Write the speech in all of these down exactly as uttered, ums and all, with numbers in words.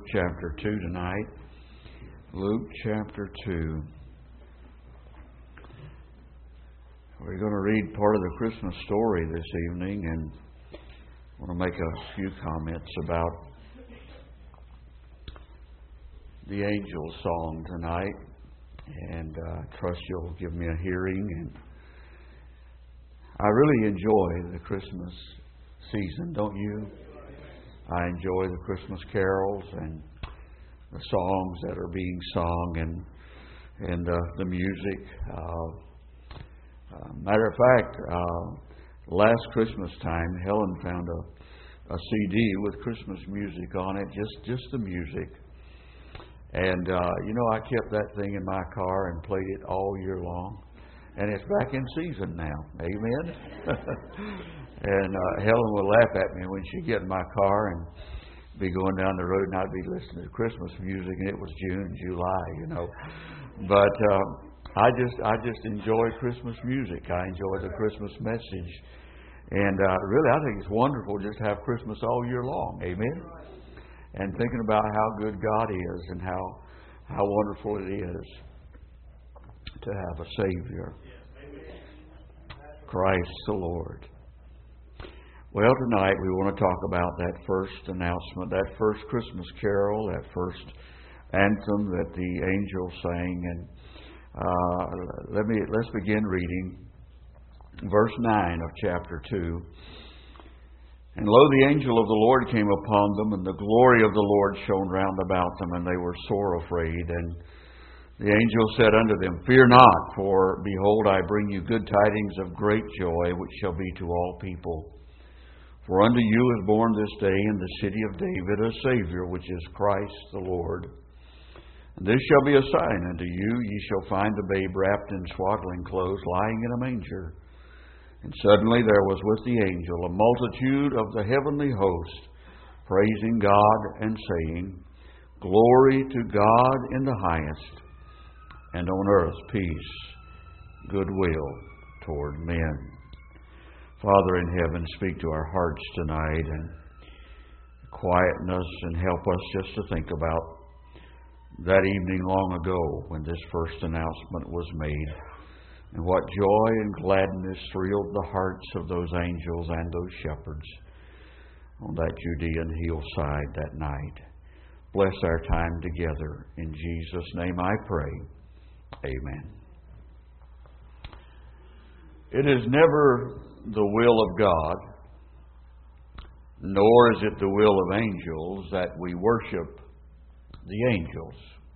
chapter two tonight. Luke chapter two. We're going to read part of the Christmas story this evening, and I want to make a few comments about the angel song tonight, and I uh, trust you'll give me a hearing. And I really enjoy the Christmas season, don't you? I enjoy the Christmas carols and the songs that are being sung and and uh, the music. Uh, uh, matter of fact, uh, last Christmas time, Helen found a, a C D with Christmas music on it, just just the music. And uh, you know, I kept that thing in my car and played it all year long, and it's back in season now. Amen. And uh, Helen would laugh at me when she'd get in my car and be going down the road, and I'd be listening to Christmas music, and it was June, July, you know. But uh, I just I just enjoy Christmas music. I enjoy the Christmas message, and uh, really, I think it's wonderful just to have Christmas all year long. Amen. And thinking about how good God is and how how wonderful it is to have a Savior, Christ the Lord. Well, tonight we want to talk about that first announcement, that first Christmas carol, that first anthem that the angels sang. And uh, let me let's begin reading verse nine of chapter two. And lo, the angel of the Lord came upon them, and the glory of the Lord shone round about them, and they were sore afraid. And the angel said unto them, Fear not, for behold, I bring you good tidings of great joy, which shall be to all people. For unto you is born this day in the city of David a Savior, which is Christ the Lord. And this shall be a sign unto you, ye shall find the babe wrapped in swaddling clothes, lying in a manger. And suddenly there was with the angel a multitude of the heavenly host, praising God and saying, Glory to God in the highest, and on earth peace, goodwill toward men. Father in heaven, speak to our hearts tonight and quieten us and help us just to think about that evening long ago when this first announcement was made, and what joy and gladness thrilled the hearts of those angels and those shepherds on that Judean hillside that night. Bless our time together. In Jesus' name I pray. Amen. It is never the will of God, nor is it the will of angels that we worship the angels.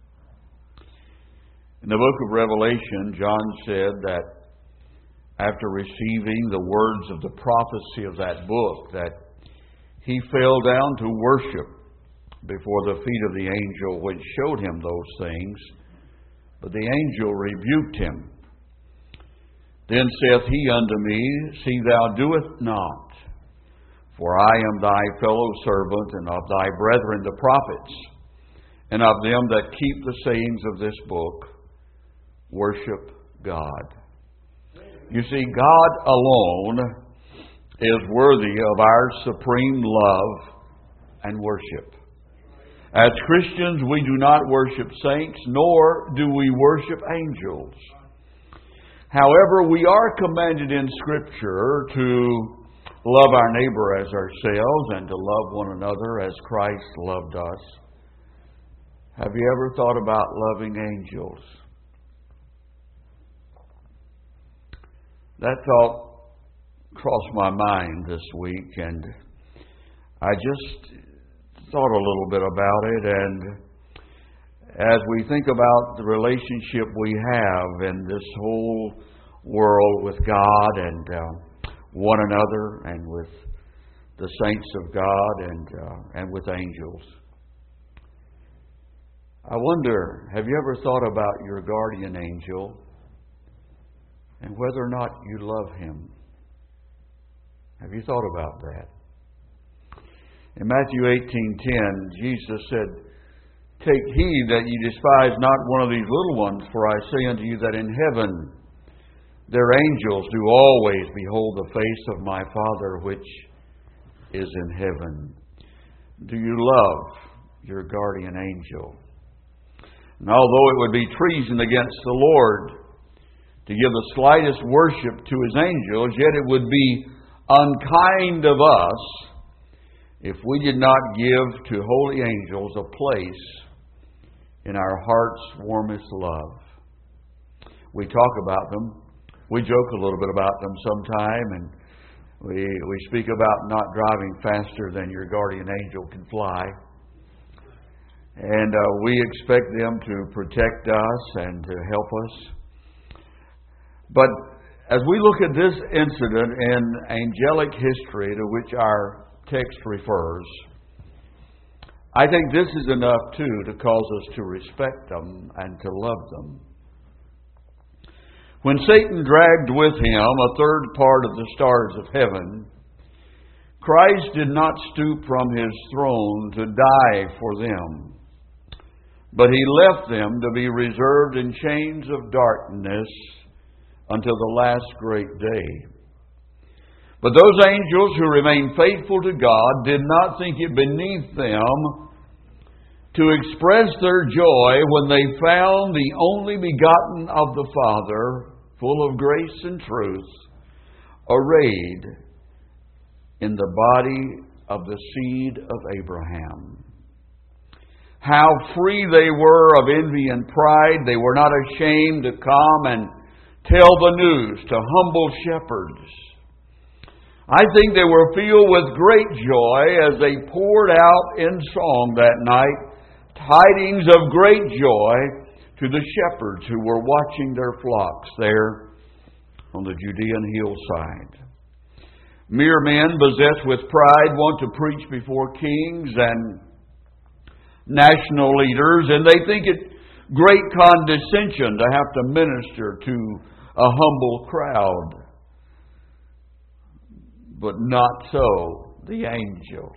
In the book of Revelation, John said that after receiving the words of the prophecy of that book, that he fell down to worship before the feet of the angel which showed him those things. But the angel rebuked him. Then saith he unto me, See thou do it not, for I am thy fellow servant, and of thy brethren the prophets, and of them that keep the sayings of this book. Worship God. You see, God alone is worthy of our supreme love and worship. As Christians, we do not worship saints, nor do we worship angels. However, we are commanded in Scripture to love our neighbor as ourselves and to love one another as Christ loved us. Have you ever thought about loving angels? That thought crossed my mind this week, and I just thought a little bit about it. And as we think about the relationship we have in this whole world with God and uh, one another, and with the saints of God and uh, and with angels, I wonder, have you ever thought about your guardian angel and whether or not you love him? Have you thought about that? In Matthew eighteen ten, Jesus said, Take heed that ye despise not one of these little ones, for I say unto you that in heaven their angels do always behold the face of my Father which is in heaven. Do you love your guardian angel. And although it would be treason against the Lord to give the slightest worship to His angels, yet it would be unkind of us if we did not give to holy angels a place in our heart's warmest love. We talk about them. We joke a little bit about them sometime, and we we speak about not driving faster than your guardian angel can fly. And uh, we expect them to protect us and to help us. But as we look at this incident in angelic history to which our text refers, I think this is enough, too, to cause us to respect them and to love them. When Satan dragged with him a third part of the stars of heaven, Christ did not stoop from His throne to die for them, but He left them to be reserved in chains of darkness until the last great day. But those angels who remained faithful to God did not think it beneath them to express their joy when they found the only begotten of the Father, full of grace and truth, arrayed in the body of the seed of Abraham. How free they were of envy and pride. They were not ashamed to come and tell the news to humble shepherds. I think they were filled with great joy as they poured out in song that night tidings of great joy to the shepherds who were watching their flocks there on the Judean hillside. Mere men possessed with pride want to preach before kings and national leaders, and they think it great condescension to have to minister to a humble crowd. But not so the angels.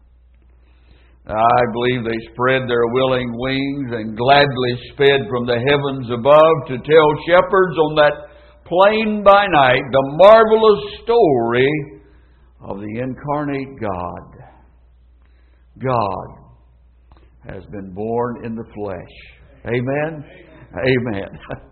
I believe they spread their willing wings and gladly sped from the heavens above to tell shepherds on that plain by night the marvelous story of the incarnate God. God has been born in the flesh. Amen? Amen.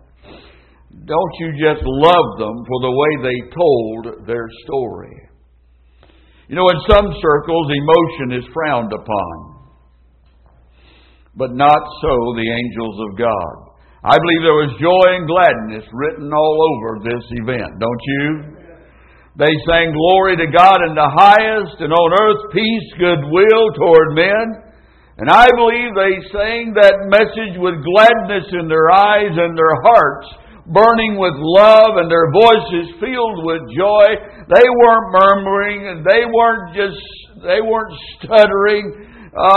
Don't you just love them for the way they told their story? You know, in some circles, emotion is frowned upon, but not so the angels of God. I believe there was joy and gladness written all over this event, don't you? They sang glory to God in the highest, and on earth peace, goodwill toward men. And I believe they sang that message with gladness in their eyes and their hearts, burning with love, and their voices filled with joy. They weren't murmuring, and they weren't just, they weren't stuttering,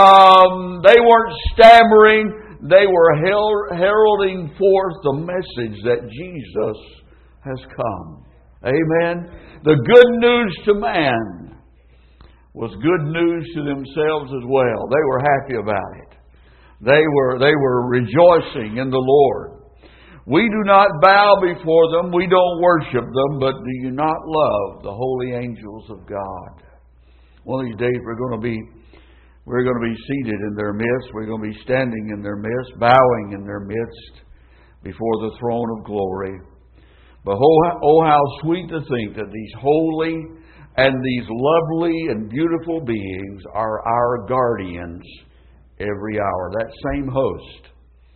um, they weren't stammering. They were heralding forth the message that Jesus has come. Amen. The good news to man was good news to themselves as well. They were happy about it. They were, they were rejoicing in the Lord. We do not bow before them. We don't worship them. But do you not love the holy angels of God? One of these days we're going to be we're going to be seated in their midst. We're going to be standing in their midst, bowing in their midst before the throne of glory. But oh, oh how sweet to think that these holy and these lovely and beautiful beings are our guardians every hour. That same host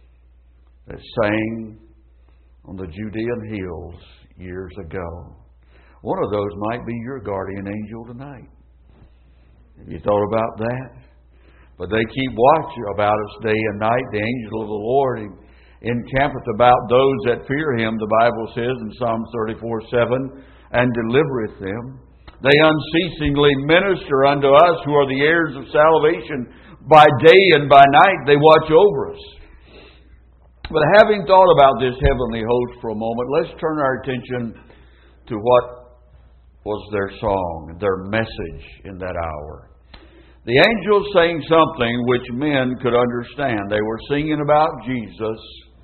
that sang on the Judean hills years ago. One of those might be your guardian angel tonight. Have you thought about that? But they keep watch about us day and night. The angel of the Lord encampeth about those that fear Him, the Bible says in Psalm thirty-four seven, and delivereth them. They unceasingly minister unto us who are the heirs of salvation. By day and by night they watch over us. But having thought about this heavenly host for a moment, let's turn our attention to what was their song, their message in that hour. The angels sang something which men could understand. They were singing about Jesus,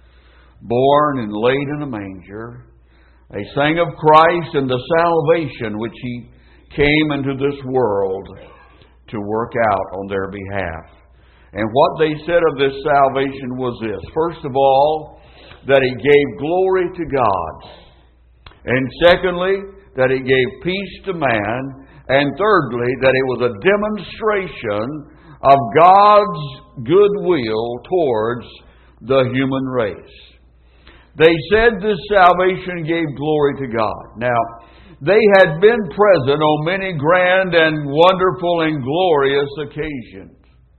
born and laid in a manger. They sang of Christ and the salvation which He came into this world to work out on their behalf. And what they said of this salvation was this. First of all, that it gave glory to God. And secondly, that it gave peace to man. And thirdly, that it was a demonstration of God's goodwill towards the human race. They said this salvation gave glory to God. Now, they had been present on many grand and wonderful and glorious occasions.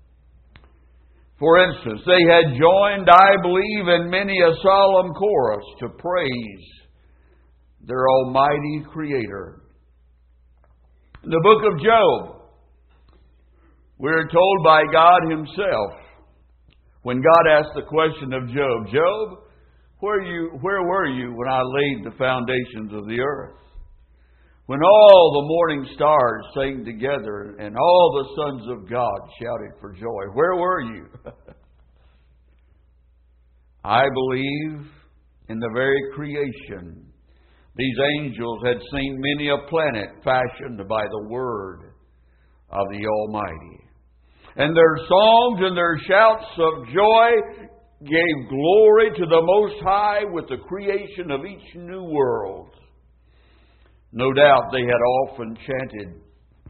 For instance, they had joined, I believe, in many a solemn chorus to praise their almighty Creator. In the book of Job, we're told by God Himself, when God asked the question of Job, Job, where you, where were you when I laid the foundations of the earth? When all the morning stars sang together and all the sons of God shouted for joy, where were you? I believe in the very creation, these angels had seen many a planet fashioned by the word of the Almighty. And their songs and their shouts of joy gave glory to the Most High with the creation of each new world. No doubt they had often chanted,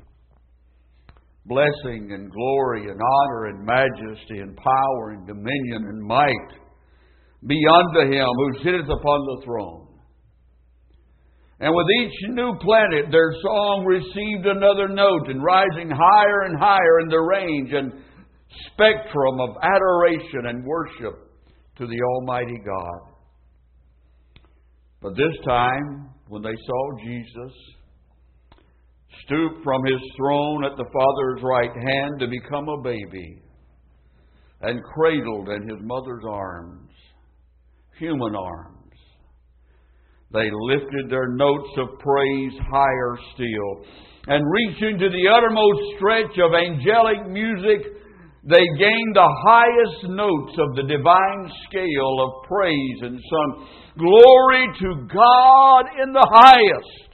blessing and glory and honor and majesty and power and dominion and might be unto Him who sitteth upon the throne. And with each new planet their song received another note, and rising higher and higher in the range and spectrum of adoration and worship to the Almighty God. But this time, when they saw Jesus stoop from His throne at the Father's right hand to become a baby and cradled in His mother's arms, human arms, they lifted their notes of praise higher still. And reaching to the uttermost stretch of angelic music, they gained the highest notes of the divine scale of praise and sung, "Glory to God in the highest."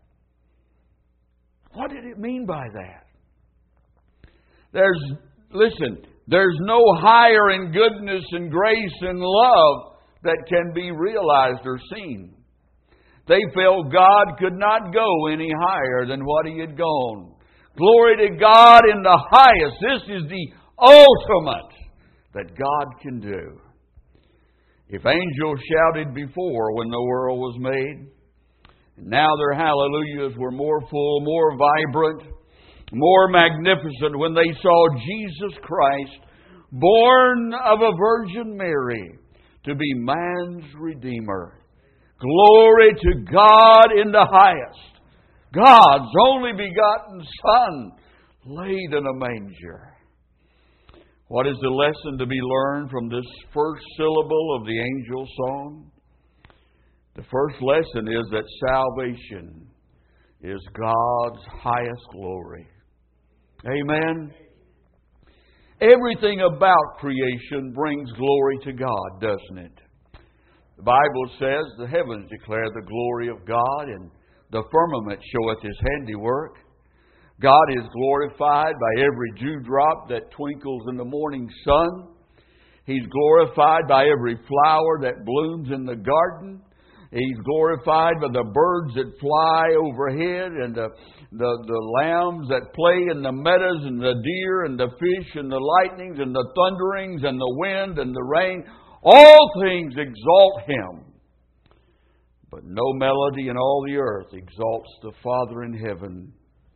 What did it mean by that? There's, listen, there's no higher in goodness and grace and love that can be realized or seen. They felt God could not go any higher than what He had gone. Glory to God in the highest. This is the ultimate that God can do. If angels shouted before when the world was made, now their hallelujahs were more full, more vibrant, more magnificent when they saw Jesus Christ, born of a Virgin Mary, to be man's Redeemer. Glory to God in the highest. God's only begotten Son, laid in a manger. What is the lesson to be learned from this first syllable of the angel song? The first lesson is that salvation is God's highest glory. Amen? Everything about creation brings glory to God, doesn't it? The Bible says the heavens declare the glory of God, and the firmament showeth His handiwork. God is glorified by every dewdrop that twinkles in the morning sun. He's glorified by every flower that blooms in the garden. He's glorified by the birds that fly overhead, and the, the, the lambs that play in the meadows, and the deer and the fish and the lightnings and the thunderings and the wind and the rain. All things exalt Him. But no melody in all the earth exalts the Father in heaven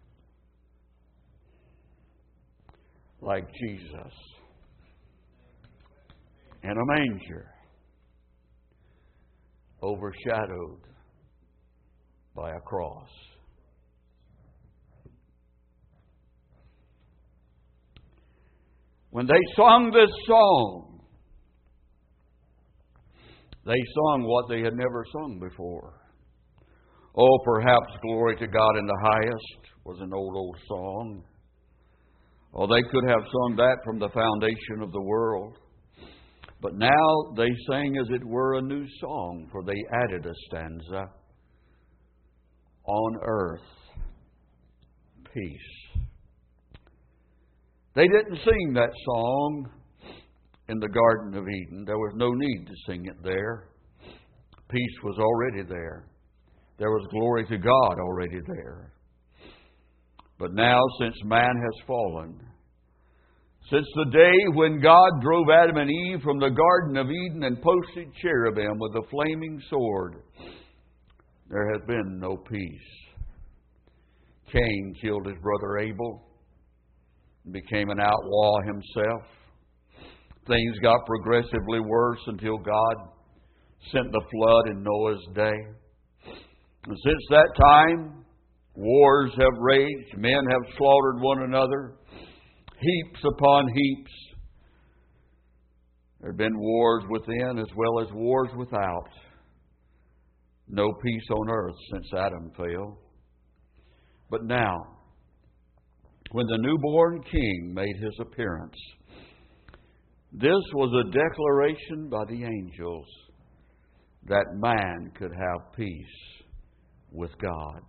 like Jesus in a manger, overshadowed by a cross. When they sung this song, they sung what they had never sung before. Oh, perhaps "Glory to God in the highest" was an old, old song. Or they could have sung that from the foundation of the world. But now they sang as it were a new song, for they added a stanza. On earth, peace. They didn't sing that song in the Garden of Eden. There was no need to sing it there. Peace was already there. There was glory to God already there. But now, since man has fallen, since the day when God drove Adam and Eve from the Garden of Eden and posted cherubim with a flaming sword, there has been no peace. Cain killed his brother Abel and became an outlaw himself. Things got progressively worse until God sent the flood in Noah's day. And since that time, wars have raged, men have slaughtered one another, heaps upon heaps. There have been wars within as well as wars without. No peace on earth since Adam fell. But now, when the newborn king made his appearance, this was a declaration by the angels that man could have peace with God.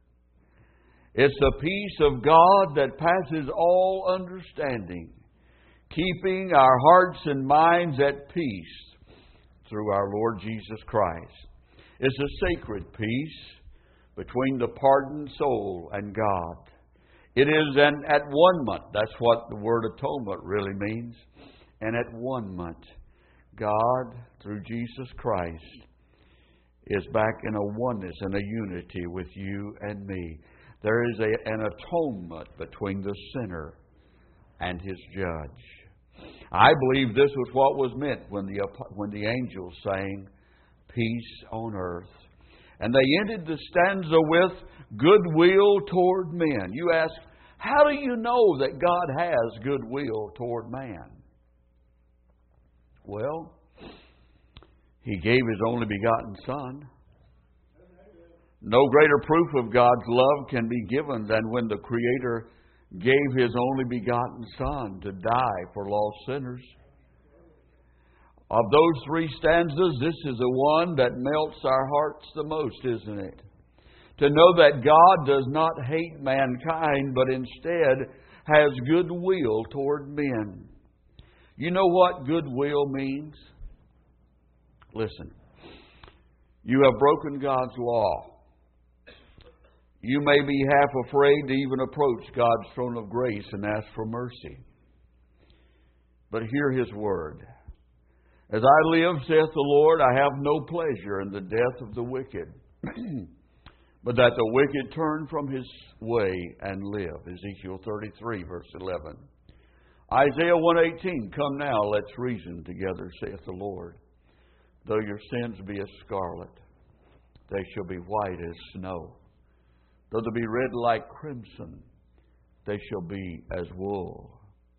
It's the peace of God that passes all understanding, keeping our hearts and minds at peace through our Lord Jesus Christ. It's a sacred peace between the pardoned soul and God. It is an at-one-ment. That's what the word atonement really means. An at-one-ment. God, through Jesus Christ, is back in a oneness and a unity with you and me. There is a, an atonement between the sinner and his judge. I believe this was what was meant when the, when the angels sang, "Peace on earth." And they ended the stanza with, "Goodwill toward men." You ask, how do you know that God has goodwill toward man? Well, He gave His only begotten Son. No greater proof of God's love can be given than when the Creator gave His only begotten Son to die for lost sinners. Of those three stanzas, this is the one that melts our hearts the most, isn't it? To know that God does not hate mankind, but instead has goodwill toward men. You know what goodwill means? Listen, you have broken God's law. You may be half afraid to even approach God's throne of grace and ask for mercy. But hear His word. "As I live, saith the Lord, I have no pleasure in the death of the wicked, but that the wicked turn from his way and live." Ezekiel thirty-three, verse eleven. Isaiah one eighteen, "Come now, let's reason together, saith the Lord. Though your sins be as scarlet, they shall be white as snow. Though they be red like crimson, they shall be as wool."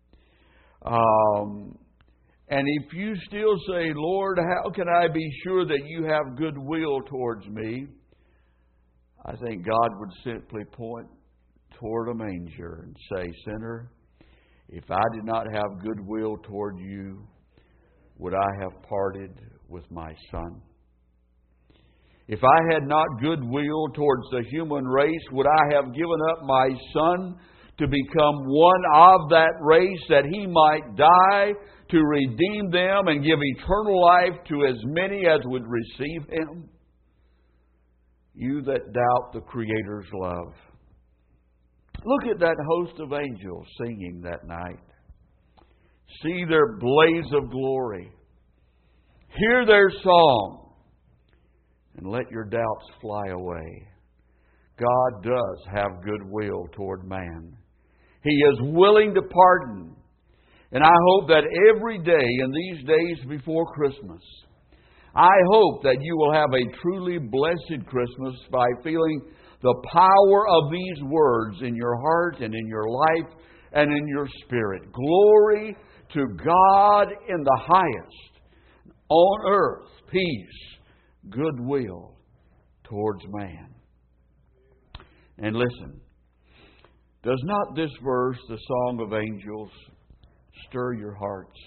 Um... And if you still say, "Lord, how can I be sure that you have goodwill towards me?" I think God would simply point toward a manger and say, "Sinner, if I did not have goodwill toward you, would I have parted with my Son? If I had not goodwill towards the human race, would I have given up my Son to become one of that race, that He might die to redeem them and give eternal life to as many as would receive Him?" You that doubt the Creator's love, look at that host of angels singing that night. See their blaze of glory. Hear their song. And let your doubts fly away. God does have goodwill toward man. He is willing to pardon. And I hope that every day in these days before Christmas, I hope that you will have a truly blessed Christmas by feeling the power of these words in your heart and in your life and in your spirit. Glory to God in the highest, on earth, peace, goodwill towards man. And listen, does not this verse, the Song of Angels, stir your hearts?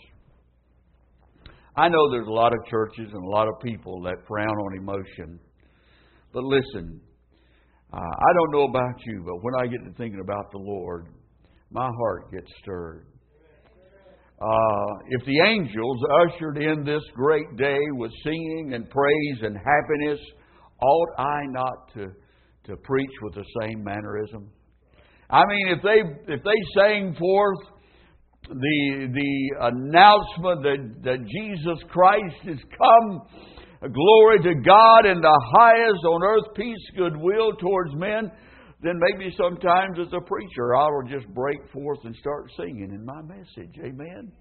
I know there's a lot of churches and a lot of people that frown on emotion. But listen, uh, I don't know about you, but when I get to thinking about the Lord, my heart gets stirred. Uh, if the angels ushered in this great day with singing and praise and happiness, ought I not to, to preach with the same mannerism? I mean, if they if they sang forth the the announcement that, that Jesus Christ has come, glory to God in the highest, on earth peace, goodwill towards men, then maybe sometimes as a preacher I will just break forth and start singing in my message. Amen?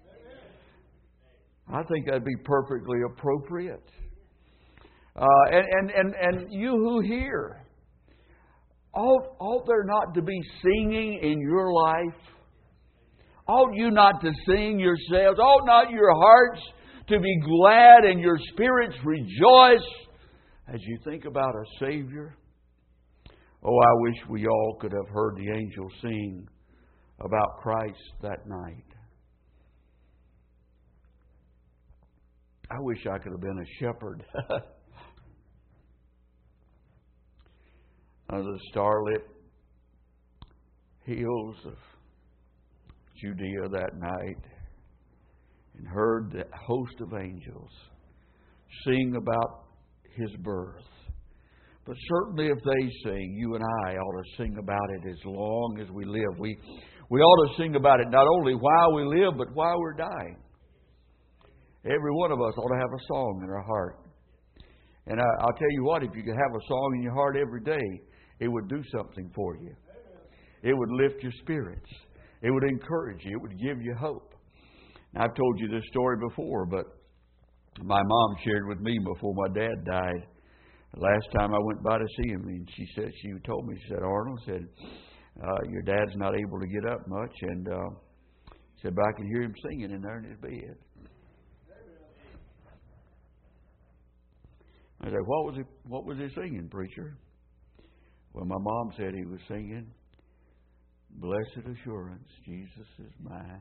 I think that'd be perfectly appropriate. Uh, and, and, and, and you who hear, ought, ought there not to be singing in your life? Ought you not to sing yourselves? Ought not your hearts to be glad and your spirits rejoice as you think about a Savior? Oh, I wish we all could have heard the angels sing about Christ that night. I wish I could have been a shepherd on the starlit hills of Judea that night and heard the host of angels sing about His birth. But certainly if they sing, you and I ought to sing about it as long as we live. We, we ought to sing about it not only while we live, but while we're dying. Every one of us ought to have a song in our heart. And I, I'll tell you what, if you could have a song in your heart every day, it would do something for you. It would lift your spirits. It would encourage you. It would give you hope. Now, I've told you this story before, but my mom shared with me before my dad died. The last time I went by to see him, and she said, she told me, she said, Arnold, said, uh, your dad's not able to get up much, and uh, said, but I can hear him singing in there in his bed. I said, what was he, what was he singing, preacher? Well, my mom said he was singing, Blessed Assurance, Jesus is mine.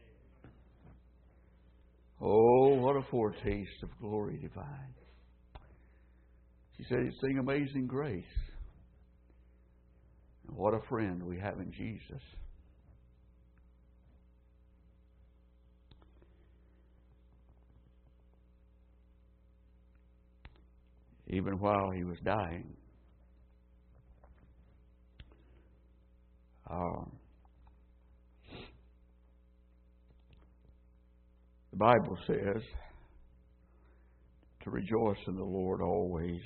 Oh, what a foretaste of glory divine. She said he'd sing Amazing Grace. And what a friend we have in Jesus. Even while he was dying, um, the Bible says to rejoice in the Lord always.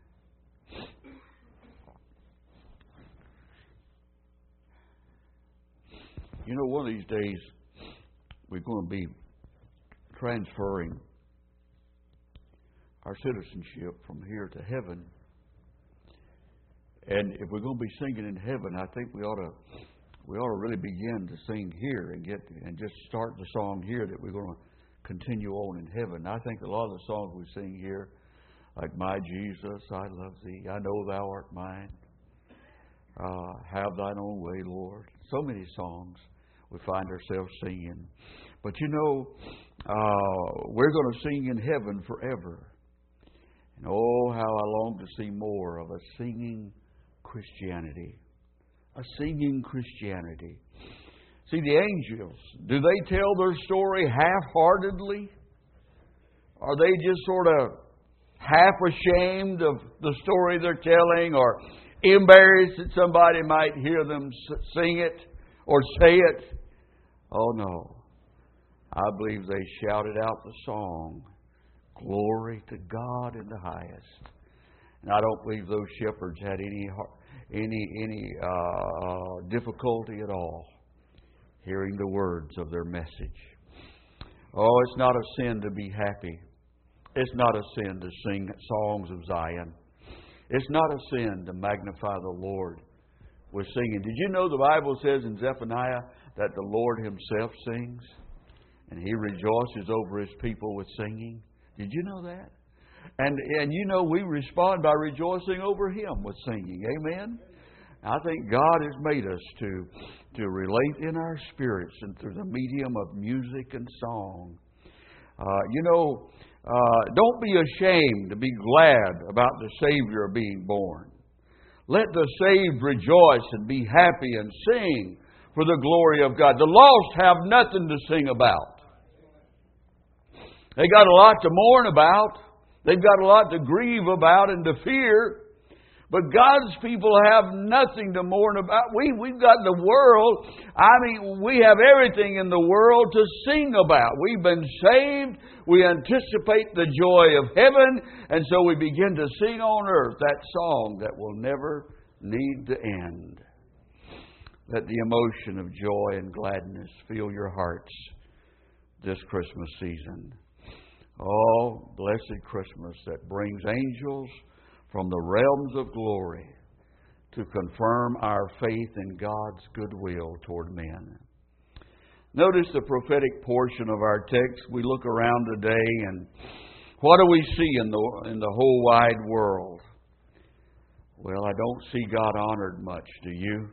You know, one of these days we're going to be transferring our citizenship from here to heaven. And if we're going to be singing in heaven, I think we ought to we ought to really begin to sing here and get and just start the song here that we're going to continue on in heaven. I think a lot of the songs we sing here, like My Jesus, I Love Thee, I Know Thou Art Mine, uh, Have Thine Own Way, Lord. So many songs we find ourselves singing. But you know, uh, we're going to sing in heaven forever. And oh, how I long to see more of a singing Christianity. A singing Christianity. See, the angels, do they tell their story half-heartedly? Are they just sort of half ashamed of the story they're telling, or embarrassed that somebody might hear them sing it or say it? Oh, no. I believe they shouted out the song, Glory to God in the highest. And I don't believe those shepherds had any any any uh, difficulty at all hearing the words of their message. Oh, it's not a sin to be happy. It's not a sin to sing songs of Zion. It's not a sin to magnify the Lord with singing. Did you know the Bible says in Zephaniah that the Lord Himself sings? And He rejoices over His people with singing. Did you know that? And and you know we respond by rejoicing over Him with singing. Amen? I think God has made us to, to relate in our spirits and through the medium of music and song. Uh, you know, uh, don't be ashamed to be glad about the Savior being born. Let the saved rejoice and be happy and sing, for the glory of God. The lost have nothing to sing about. They got a lot to mourn about. They've got a lot to grieve about and to fear. But God's people have nothing to mourn about. We, we've got the world. I mean, we have everything in the world to sing about. We've been saved. We anticipate the joy of heaven. And so we begin to sing on earth that song that will never need to end. Let the emotion of joy and gladness fill your hearts this Christmas season. Oh, blessed Christmas that brings angels from the realms of glory to confirm our faith in God's goodwill toward men. Notice the prophetic portion of our text. We look around today and what do we see in the, in the whole wide world? Well, I don't see God honored much, do you?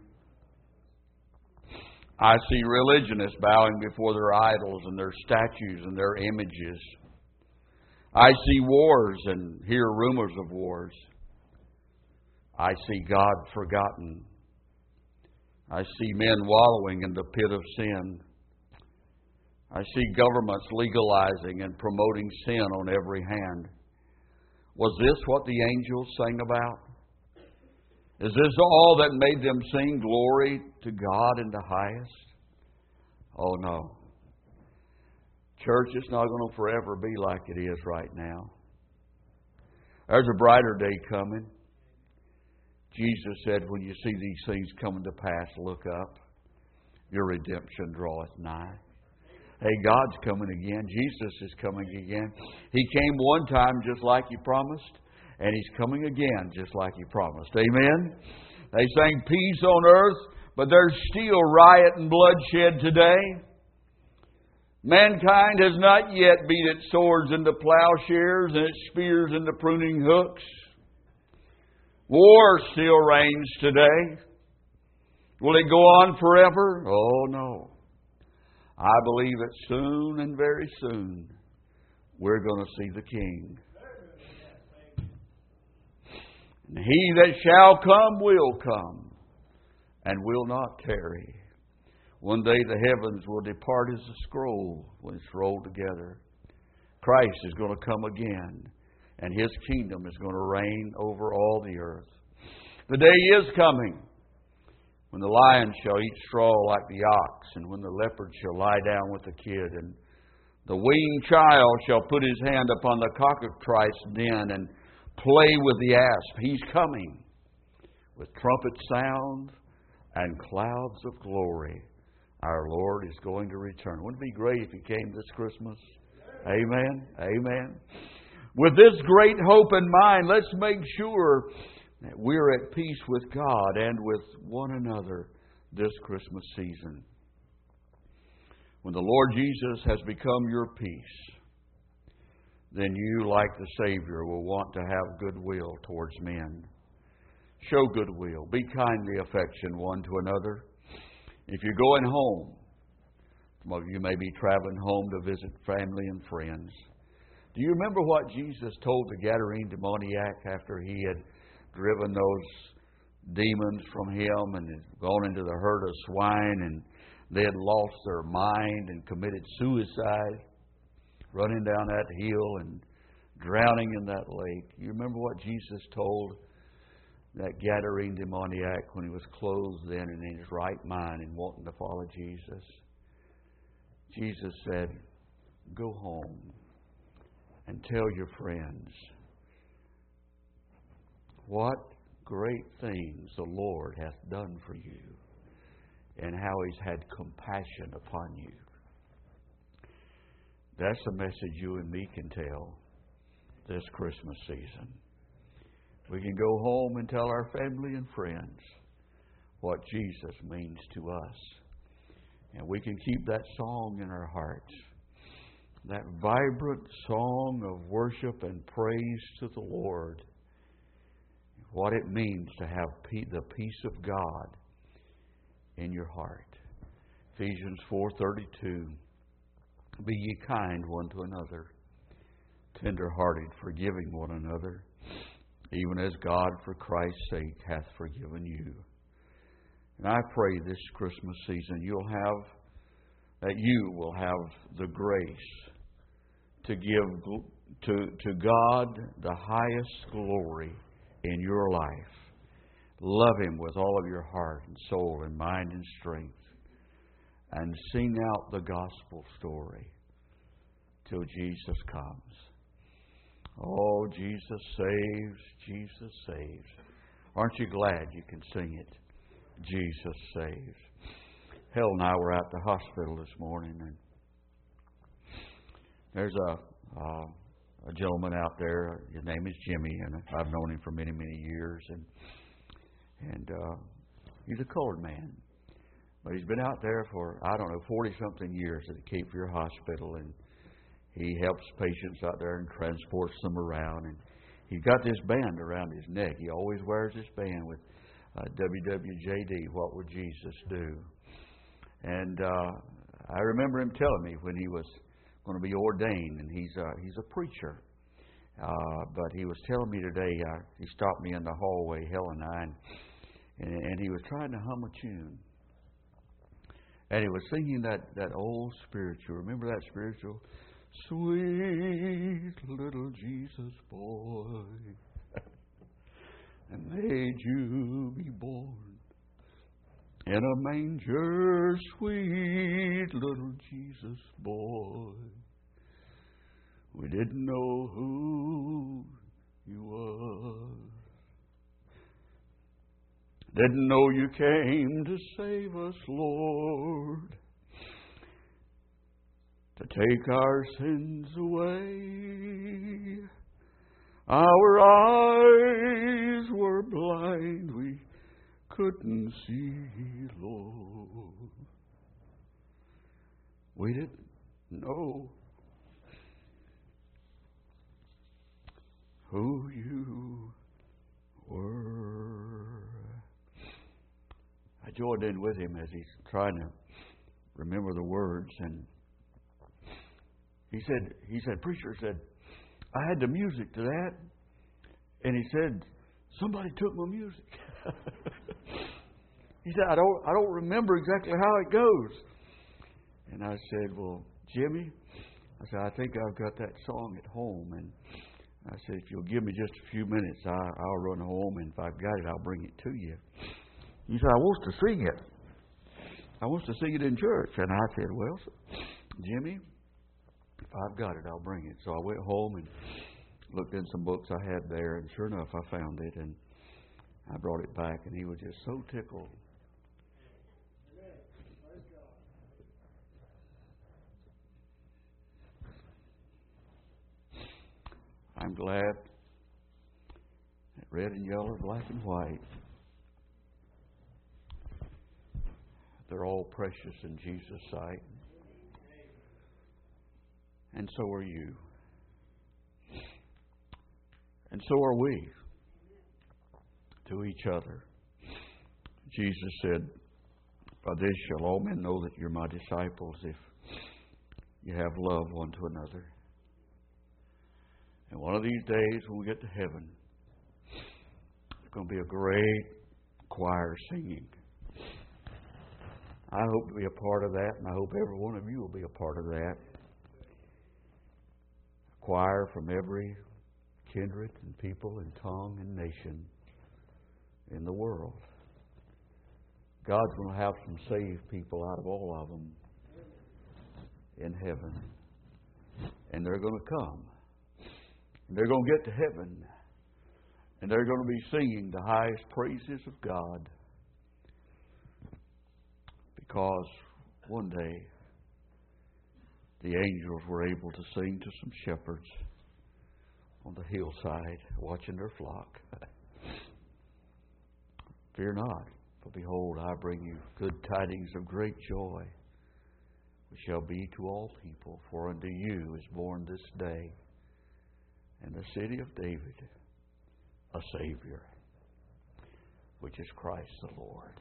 I see religionists bowing before their idols and their statues and their images. I see wars and hear rumors of wars. I see God forgotten. I see men wallowing in the pit of sin. I see governments legalizing and promoting sin on every hand. Was this what the angels sang about? Is this all that made them sing glory to God in the highest? Oh no. Church, it's not going to forever be like it is right now. There's a brighter day coming. Jesus said, when you see these things coming to pass, look up. Your redemption draweth nigh. Hey, God's coming again. Jesus is coming again. He came one time just like He promised, and He's coming again just like He promised. Amen? They sang peace on earth, but there's still riot and bloodshed today. Mankind has not yet beat its swords into plowshares and its spears into pruning hooks. War still reigns today. Will it go on forever? Oh, no. I believe that soon and very soon we're going to see the King. And He that shall come will come and will not tarry. One day the heavens will depart as a scroll when it's rolled together. Christ is going to come again, and His kingdom is going to reign over all the earth. The day is coming when the lion shall eat straw like the ox, and when the leopard shall lie down with the kid, and the weaned child shall put his hand upon the cockatrice den and play with the asp. He's coming with trumpet sound and clouds of glory. Our Lord is going to return. Wouldn't it be great if He came this Christmas? Amen. Amen. With this great hope in mind, let's make sure that we're at peace with God and with one another this Christmas season. When the Lord Jesus has become your peace, then you, like the Savior, will want to have goodwill towards men. Show goodwill. Be kindly affection one to another. If you're going home, some of you may be traveling home to visit family and friends. Do you remember what Jesus told the Gadarene demoniac after He had driven those demons from him and had gone into the herd of swine, and they had lost their mind and committed suicide, running down that hill and drowning in that lake? You remember what Jesus told that Gadarene demoniac when he was clothed then and in his right mind and wanting to follow Jesus? Jesus said, go home and tell your friends what great things the Lord hath done for you and how He's had compassion upon you. That's the message you and me can tell this Christmas season. We can go home and tell our family and friends what Jesus means to us. And we can keep that song in our hearts. That vibrant song of worship and praise to the Lord. What it means to have the peace of God in your heart. Ephesians four thirty-two. Be ye kind one to another, tender-hearted, forgiving one another, even as God for Christ's sake hath forgiven you. And I pray this Christmas season you'll have, that you will have the grace to give to, to God the highest glory in your life. Love Him with all of your heart and soul and mind and strength. And sing out the gospel story till Jesus comes. Oh, Jesus saves, Jesus saves. Aren't you glad you can sing it? Jesus saves. Hell and I were at the hospital this morning, and there's a uh, a gentleman out there. His name is Jimmy, and I've known him for many, many years, and and uh, he's a colored man, but he's been out there for I don't know forty something years at the Cape Fear Hospital, and he helps patients out there and transports them around, and he's got this band around his neck. He always wears this band with uh, W W J D, What Would Jesus Do? And uh, I remember him telling me when he was going to be ordained, and he's uh, he's a preacher. Uh, but he was telling me today, uh, he stopped me in the hallway, Helen and I, and, and he was trying to hum a tune. And he was singing that, that old spiritual. Remember that spiritual? Sweet little Jesus boy, and made you be born in a manger, sweet little Jesus boy. We didn't know who you were. Didn't know you came to save us, Lord, to take our sins away. Our eyes were blind, we couldn't see, Lord. We didn't know who you were. I joined in with him as he's trying to remember the words, and he said, he said, preacher said, I had the music to that, and he said, somebody took my music. He said, I don't, I don't remember exactly how it goes. And I said, well, Jimmy, I said, I think I've got that song at home, and I said, if you'll give me just a few minutes, I, I'll run home, and if I've got it, I'll bring it to you. He said, I want to sing it. I want to sing it in church. And I said, well, Jimmy, if I've got it, I'll bring it. So I went home and looked in some books I had there, and sure enough, I found it, and I brought it back, and he was just so tickled. I'm glad that red and yellow, black and white, they're all precious in Jesus' sight. And so are you. And so are we to each other. Jesus said, by this shall all men know that you're my disciples, if you have love one to another. And one of these days when we get to heaven, it's going to be a great choir singing. I hope to be a part of that, and I hope every one of you will be a part of that. A choir from every kindred and people and tongue and nation in the world. God's going to have some saved people out of all of them in heaven. And they're going to come. And they're going to get to heaven. And they're going to be singing the highest praises of God. Because one day the angels were able to sing to some shepherds on the hillside watching their flock. Fear not, for behold, I bring you good tidings of great joy, which shall be to all people. For unto you is born this day in the city of David a Savior, which is Christ the Lord.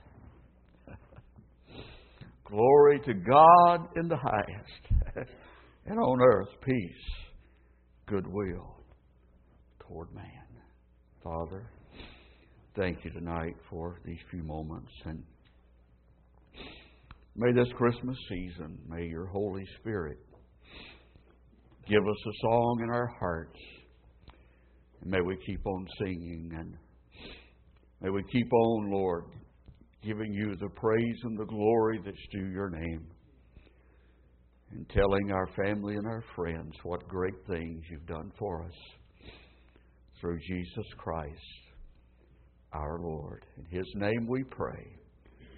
Glory to God in the highest, and on earth peace, goodwill toward man. Father, thank you tonight for these few moments, and May this Christmas season, may your Holy Spirit give us a song in our hearts. And may we keep on singing, and may we keep on, Lord, giving you the praise and the glory that's due your name, and telling our family and our friends what great things you've done for us through Jesus Christ, our Lord. In His name we pray.